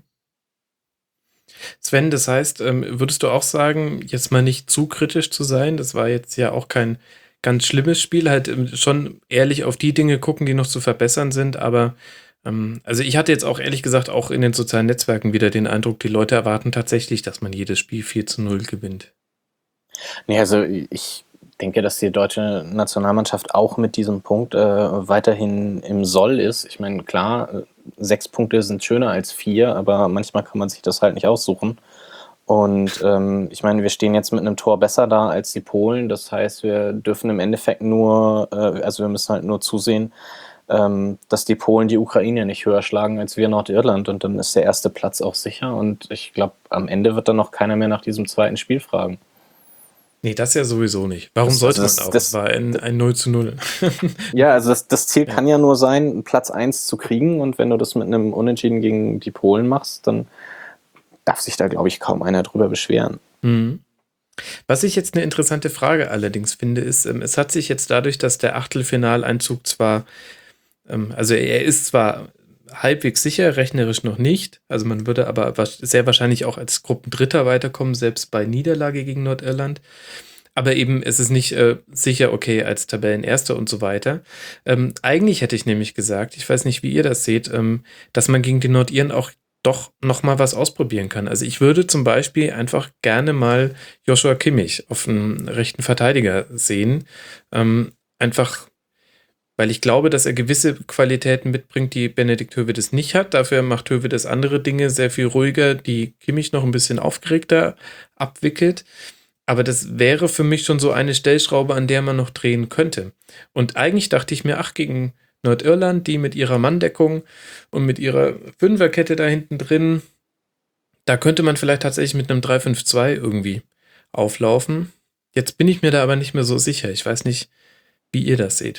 Sven, das heißt, ähm, würdest du auch sagen, jetzt mal nicht zu kritisch zu sein? Das war jetzt ja auch kein ganz schlimmes Spiel, halt ähm, schon ehrlich auf die Dinge gucken, die noch zu verbessern sind, aber ähm, also ich hatte jetzt auch ehrlich gesagt auch in den sozialen Netzwerken wieder den Eindruck, die Leute erwarten tatsächlich, dass man jedes Spiel vier zu null gewinnt. Nee, also ich denke, dass die deutsche Nationalmannschaft auch mit diesem Punkt äh, weiterhin im Soll ist. Ich meine, klar, äh, sechs Punkte sind schöner als vier, aber manchmal kann man sich das halt nicht aussuchen. Und ähm, ich meine, wir stehen jetzt mit einem Tor besser da als die Polen. Das heißt, wir dürfen im Endeffekt nur, äh, also wir müssen halt nur zusehen, ähm, dass die Polen die Ukraine nicht höher schlagen als wir Nordirland. Und dann ist der erste Platz auch sicher. Und ich glaube, am Ende wird dann noch keiner mehr nach diesem zweiten Spiel fragen. Nee, das ja sowieso nicht. Warum Das- sollte das- man auch? das- Das war ein, ein null zu null. Ja, also das, das Ziel Ja. kann ja nur sein, Platz eins zu kriegen. Und wenn du das mit einem Unentschieden gegen die Polen machst, dann darf sich da, glaube ich, kaum einer drüber beschweren. Mhm. Was ich jetzt eine interessante Frage allerdings finde, ist, ähm, es hat sich jetzt dadurch, dass der Achtelfinaleinzug zwar, ähm, also er ist zwar halbwegs sicher, rechnerisch noch nicht, also man würde aber wa- sehr wahrscheinlich auch als Gruppendritter weiterkommen, selbst bei Niederlage gegen Nordirland. Aber eben, es ist nicht äh, sicher, okay, als Tabellenerster und so weiter. Ähm, eigentlich hätte ich nämlich gesagt, ich weiß nicht, wie ihr das seht, ähm, dass man gegen die Nordiren auch doch noch mal was ausprobieren kann. Also ich würde zum Beispiel einfach gerne mal Joshua Kimmich auf einen rechten Verteidiger sehen. Ähm, einfach, weil ich glaube, dass er gewisse Qualitäten mitbringt, die Benedikt Höwedes nicht hat. Dafür macht Höwedes andere Dinge sehr viel ruhiger, die Kimmich noch ein bisschen aufgeregter abwickelt. Aber das wäre für mich schon so eine Stellschraube, an der man noch drehen könnte. Und eigentlich dachte ich mir, ach, gegen Nordirland, die mit ihrer Manndeckung und mit ihrer Fünferkette da hinten drin, da könnte man vielleicht tatsächlich mit einem drei fünf zwei irgendwie auflaufen. Jetzt bin ich mir da aber nicht mehr so sicher. Ich weiß nicht, wie ihr das seht.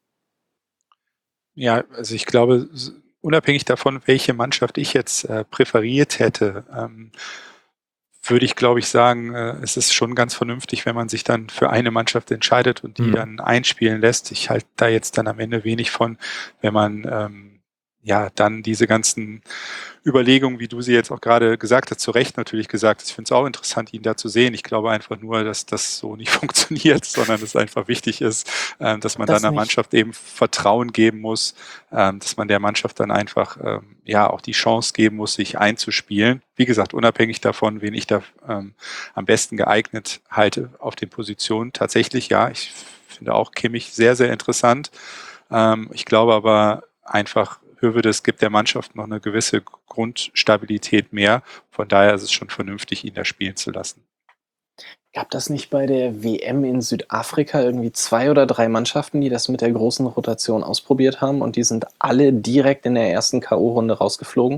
Ja, also ich glaube, s- unabhängig davon, welche Mannschaft ich jetzt äh, präferiert hätte, ähm, würde ich, glaube ich, sagen, äh, es ist schon ganz vernünftig, wenn man sich dann für eine Mannschaft entscheidet und die Mhm. dann einspielen lässt. Ich halte da jetzt dann am Ende wenig von, wenn man ähm, ja dann diese ganzen Überlegungen, wie du sie jetzt auch gerade gesagt hast, zu Recht natürlich gesagt hast. Ich finde es auch interessant, ihn da zu sehen. Ich glaube einfach nur, dass das so nicht funktioniert, sondern es einfach wichtig ist, ähm, dass man Das dann der nicht. Mannschaft eben Vertrauen geben muss, ähm, dass man der Mannschaft dann einfach ähm, ja auch die Chance geben muss, sich einzuspielen. Wie gesagt, unabhängig davon, wen ich da ähm, am besten geeignet halte auf den Positionen. Tatsächlich, ja, ich finde auch Kimmich sehr, sehr interessant. Ähm, ich glaube aber einfach, Höwedes gibt der Mannschaft noch eine gewisse Grundstabilität mehr. Von daher ist es schon vernünftig, ihn da spielen zu lassen. Gab das nicht bei der W M in Südafrika irgendwie zwei oder drei Mannschaften, die das mit der großen Rotation ausprobiert haben und die sind alle direkt in der ersten K O-Runde rausgeflogen?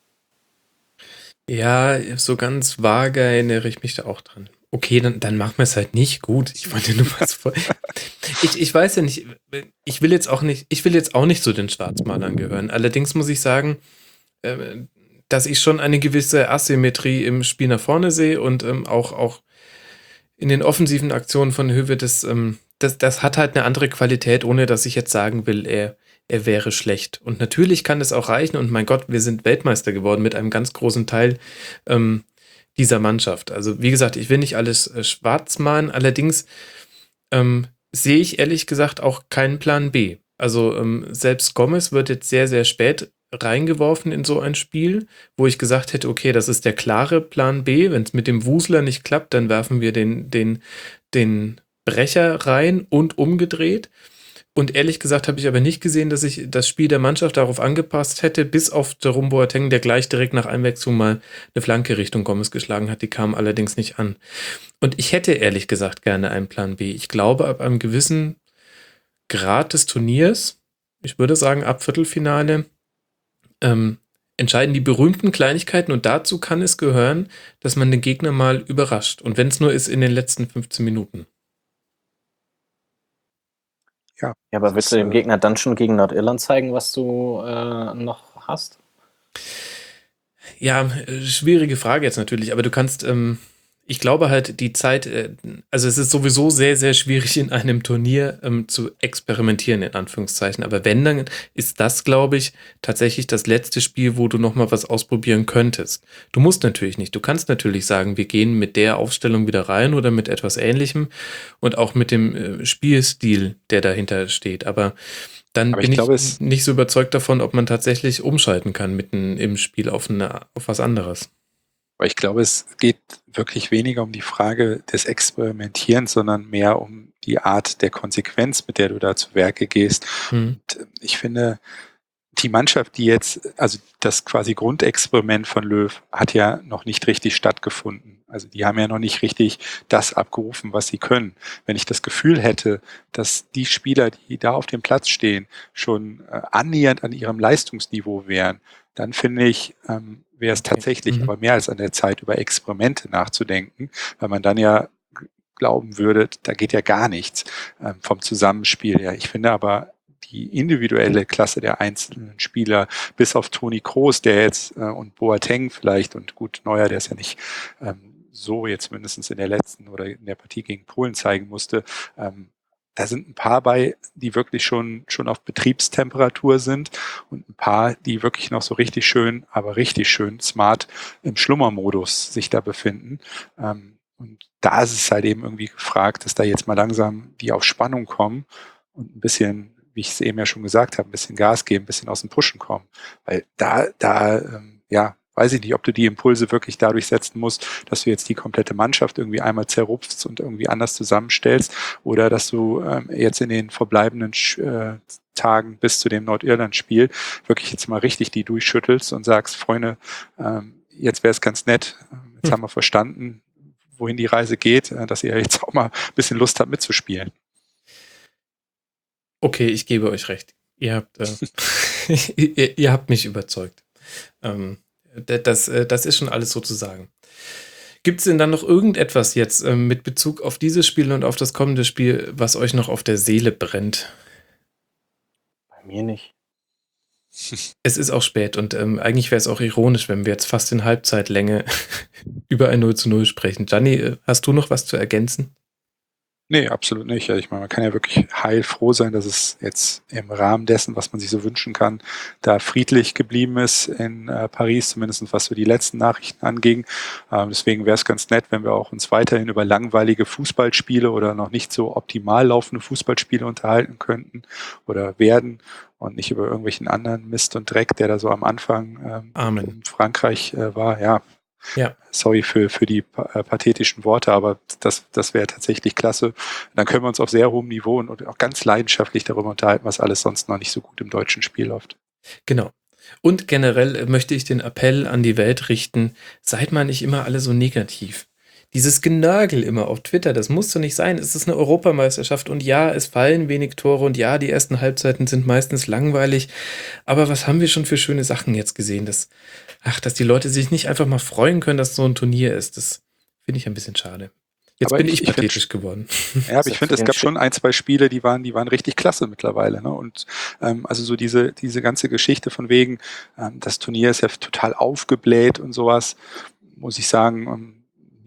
Ja, so ganz vage erinnere ich mich da auch dran. Okay, dann, dann machen wir es halt nicht. Gut, ich wollte nur was vor. Ich, ich weiß ja nicht, ich will jetzt auch nicht, ich will jetzt auch nicht zu den Schwarzmalern gehören. Allerdings muss ich sagen, äh, dass ich schon eine gewisse Asymmetrie im Spiel nach vorne sehe und ähm, auch, auch in den offensiven Aktionen von Höwe, das, ähm, das, das hat halt eine andere Qualität, ohne dass ich jetzt sagen will, er, er wäre schlecht. Und natürlich kann es auch reichen und mein Gott, wir sind Weltmeister geworden mit einem ganz großen Teil ähm, dieser Mannschaft. Also wie gesagt, ich will nicht alles äh, schwarz malen, allerdings ähm, sehe ich ehrlich gesagt auch keinen Plan B. Also ähm, selbst Gomez wird jetzt sehr, sehr spät reingeworfen in so ein Spiel, wo ich gesagt hätte, okay, das ist der klare Plan B. Wenn es mit dem Wusler nicht klappt, dann werfen wir den, den, den Brecher rein und umgedreht. Und ehrlich gesagt habe ich aber nicht gesehen, dass ich das Spiel der Mannschaft darauf angepasst hätte, bis auf Jerome Boateng, der gleich direkt nach Einwechslung mal eine Flanke Richtung Gomez geschlagen hat. Die kam allerdings nicht an. Und ich hätte ehrlich gesagt gerne einen Plan B. Ich glaube, ab einem gewissen Grad des Turniers, ich würde sagen ab Viertelfinale, ähm, entscheiden die berühmten Kleinigkeiten und dazu kann es gehören, dass man den Gegner mal überrascht. Und wenn es nur ist in den letzten fünfzehn Minuten. Ja, Ja, aber willst du ist, dem äh, Gegner dann schon gegen Nordirland zeigen, was du äh, noch hast? Ja, äh, schwierige Frage jetzt natürlich, aber du kannst, ähm, ich glaube halt, die Zeit, äh, also es ist sowieso sehr, sehr schwierig in einem Turnier ähm, zu experimentieren, in Anführungszeichen. Aber wenn, dann ist das, glaube ich, tatsächlich das letzte Spiel, wo du nochmal was ausprobieren könntest. Du musst natürlich nicht. Du kannst natürlich sagen, wir gehen mit der Aufstellung wieder rein oder mit etwas Ähnlichem und auch mit dem äh, Spielstil, der dahinter steht. Aber dann Aber bin ich glaube, ich es- nicht so überzeugt davon, ob man tatsächlich umschalten kann mitten im Spiel auf, eine, auf was anderes. Aber ich glaube, es geht wirklich weniger um die Frage des Experimentierens, sondern mehr um die Art der Konsequenz, mit der du da zu Werke gehst. Hm. Und ich finde, die Mannschaft, die jetzt, also das quasi Grundexperiment von Löw hat ja noch nicht richtig stattgefunden. Also die haben ja noch nicht richtig das abgerufen, was sie können. Wenn ich das Gefühl hätte, dass die Spieler, die da auf dem Platz stehen, schon äh, annähernd an ihrem Leistungsniveau wären, dann finde ich, ähm, wäre es Okay. tatsächlich Mhm. aber mehr als an der Zeit, über Experimente nachzudenken, weil man dann ja g- glauben würde, da geht ja gar nichts ähm, vom Zusammenspiel her. Ich finde aber die individuelle Klasse der einzelnen Spieler, bis auf Toni Kroos, der jetzt äh, und Boateng vielleicht und gut, Neuer, der es ja nicht ähm, so jetzt mindestens in der letzten oder in der Partie gegen Polen zeigen musste, ähm, da sind ein paar bei, die wirklich schon, schon auf Betriebstemperatur sind und ein paar, die wirklich noch so richtig schön, aber richtig schön smart im Schlummermodus sich da befinden. Ähm, und da ist es halt eben irgendwie gefragt, dass da jetzt mal langsam die auf Spannung kommen und ein bisschen, wie ich es eben ja schon gesagt habe, ein bisschen Gas geben, ein bisschen aus dem Pushen kommen. Weil da, da, ähm, ja, weiß ich nicht, ob du die Impulse wirklich dadurch setzen musst, dass du jetzt die komplette Mannschaft irgendwie einmal zerrupfst und irgendwie anders zusammenstellst oder dass du ähm, jetzt in den verbleibenden äh, Tagen bis zu dem Nordirland-Spiel wirklich jetzt mal richtig die durchschüttelst und sagst, Freunde, ähm, jetzt wäre es ganz nett, jetzt Hm. haben wir verstanden, wohin die Reise geht, äh, dass ihr jetzt auch mal ein bisschen Lust habt mitzuspielen. Okay, ich gebe euch recht. Ihr habt, äh, ihr, ihr habt mich überzeugt. Ähm, d- das, äh, das ist schon alles sozusagen. Gibt es denn dann noch irgendetwas jetzt ähm, mit Bezug auf dieses Spiel und auf das kommende Spiel, was euch noch auf der Seele brennt? Bei mir nicht. Es ist auch spät und ähm, eigentlich wäre es auch ironisch, wenn wir jetzt fast in Halbzeitlänge über ein null zu null sprechen. Gianni, äh, hast du noch was zu ergänzen? Nee, absolut nicht. Also ich meine, man kann ja wirklich heilfroh sein, dass es jetzt im Rahmen dessen, was man sich so wünschen kann, da friedlich geblieben ist in äh, Paris, zumindest was so die letzten Nachrichten anging. Ähm, deswegen wäre es ganz nett, wenn wir auch uns weiterhin über langweilige Fußballspiele oder noch nicht so optimal laufende Fußballspiele unterhalten könnten oder werden und nicht über irgendwelchen anderen Mist und Dreck, der da so am Anfang ähm, Amen. in Frankreich äh, war. Ja, Ja. sorry für, für die äh, pathetischen Worte, aber das, das wäre tatsächlich klasse. Dann können wir uns auf sehr hohem Niveau und, und auch ganz leidenschaftlich darüber unterhalten, was alles sonst noch nicht so gut im deutschen Spiel läuft. Genau. Und generell äh, möchte ich den Appell an die Welt richten, seid mal nicht immer alle so negativ. Dieses Genörgel immer auf Twitter, das muss so nicht sein. Es ist eine Europameisterschaft und ja, es fallen wenig Tore und ja, die ersten Halbzeiten sind meistens langweilig. Aber was haben wir schon für schöne Sachen jetzt gesehen? Dass, ach, dass die Leute sich nicht einfach mal freuen können, dass so ein Turnier ist. Das finde ich ein bisschen schade. Jetzt Aber bin ich- ich, ich find- pathetisch geworden. Ja, aber ich finde, es Den gab Sch- schon ein, zwei Spiele, die waren, die waren richtig klasse mittlerweile. Ne? Und ähm, also so diese, diese ganze Geschichte von wegen, ähm, das Turnier ist ja total aufgebläht und sowas, muss ich sagen, ähm,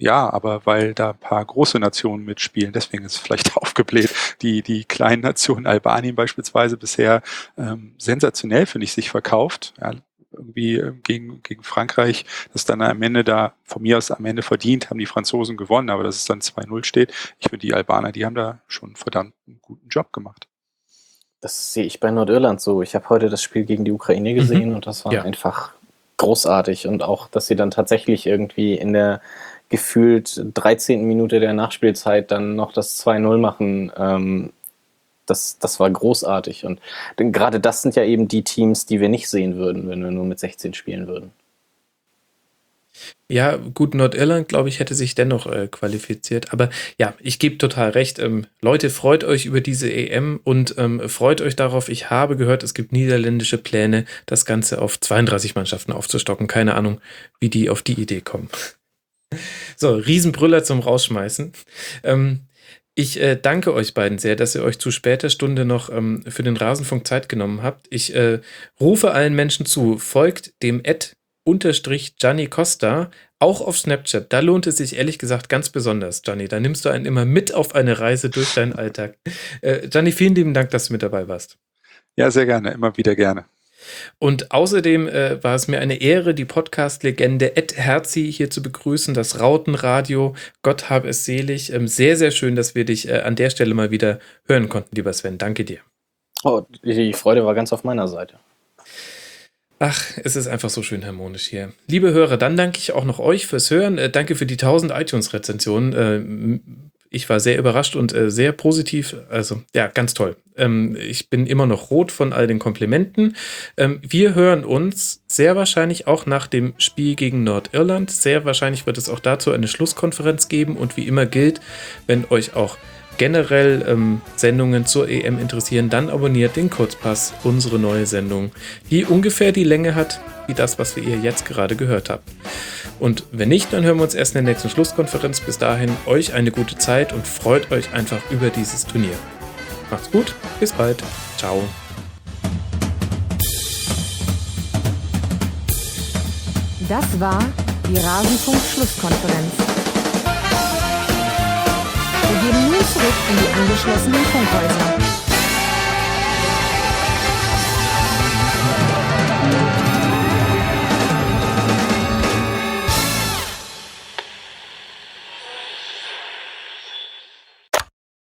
ja, aber weil da ein paar große Nationen mitspielen, deswegen ist es vielleicht aufgebläht. Die, die kleinen Nationen, Albanien beispielsweise, bisher ähm, sensationell, finde ich, sich verkauft. Ja, irgendwie äh, gegen, gegen Frankreich, das dann am Ende da, von mir aus am Ende verdient, haben die Franzosen gewonnen, aber dass es dann zwei null steht. Ich finde, die Albaner, die haben da schon verdammt einen guten Job gemacht. Das sehe ich bei Nordirland so. Ich habe heute das Spiel gegen die Ukraine gesehen mhm. und das war ja. einfach großartig. Und auch, dass sie dann tatsächlich irgendwie in der gefühlt dreizehnten Minute der Nachspielzeit dann noch das zwei null machen, ähm, das, das war großartig. Und denn gerade das sind ja eben die Teams, die wir nicht sehen würden, wenn wir nur mit sechzehn spielen würden. Ja, gut, Nordirland, glaube ich, hätte sich dennoch äh, qualifiziert. Aber ja, ich gebe total recht. Ähm, Leute, freut euch über diese E M und ähm, freut euch darauf. Ich habe gehört, es gibt niederländische Pläne, das Ganze auf zweiunddreißig Mannschaften aufzustocken. Keine Ahnung, wie die auf die Idee kommen. So, Riesenbrüller zum Rausschmeißen. Ähm, ich äh, danke euch beiden sehr, dass ihr euch zu später Stunde noch ähm, für den Rasenfunk Zeit genommen habt. Ich äh, rufe allen Menschen zu, folgt dem Ad unterstrich Gianni Costa, auch auf Snapchat. Da lohnt es sich ehrlich gesagt ganz besonders, Gianni. Da nimmst du einen immer mit auf eine Reise durch deinen Alltag. Äh, Gianni, vielen lieben Dank, dass du mit dabei warst. Ja, sehr gerne, immer wieder gerne. Und außerdem äh, war es mir eine Ehre, die Podcast-Legende Ed Herzi hier zu begrüßen, das Rautenradio. Gott hab es selig. Ähm, sehr, sehr schön, dass wir dich äh, an der Stelle mal wieder hören konnten, lieber Sven. Danke dir. Oh, die Freude war ganz auf meiner Seite. Ach, es ist einfach so schön harmonisch hier. Liebe Hörer, dann danke ich auch noch euch fürs Hören. Äh, danke für die tausend iTunes-Rezensionen. Äh, ich war sehr überrascht und äh, sehr positiv. Also, ja, ganz toll. Ähm, ich bin immer noch rot von all den Komplimenten. Ähm, wir hören uns sehr wahrscheinlich auch nach dem Spiel gegen Nordirland. Sehr wahrscheinlich wird es auch dazu eine Schlusskonferenz geben. Und wie immer gilt, wenn euch auch generell ähm, Sendungen zur E M interessieren, dann abonniert den Kurzpass, unsere neue Sendung, die ungefähr die Länge hat, wie das, was wir ihr jetzt gerade gehört habt. Und wenn nicht, dann hören wir uns erst in der nächsten Schlusskonferenz. Bis dahin, euch eine gute Zeit und freut euch einfach über dieses Turnier. Macht's gut, bis bald. Ciao. Das war die Rasenfunk-Schlusskonferenz. Wir gehen nun zurück in die angeschlossenen Funkhäuser.